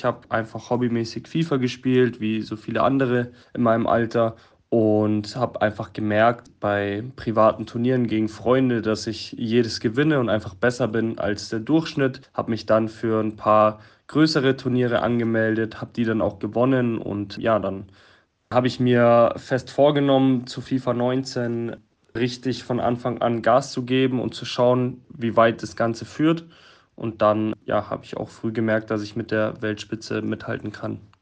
habe einfach hobbymäßig FIFA gespielt, wie so viele andere in meinem Alter. Und habe einfach gemerkt bei privaten Turnieren gegen Freunde, dass ich jedes gewinne und einfach besser bin als der Durchschnitt. Habe mich dann für ein paar größere Turniere angemeldet, habe die dann auch gewonnen und ja, dann habe ich mir fest vorgenommen, zu FIFA 19 richtig von Anfang an Gas zu geben und zu schauen, wie weit das Ganze führt. Und dann, ja, habe ich auch früh gemerkt, dass ich mit der Weltspitze mithalten kann.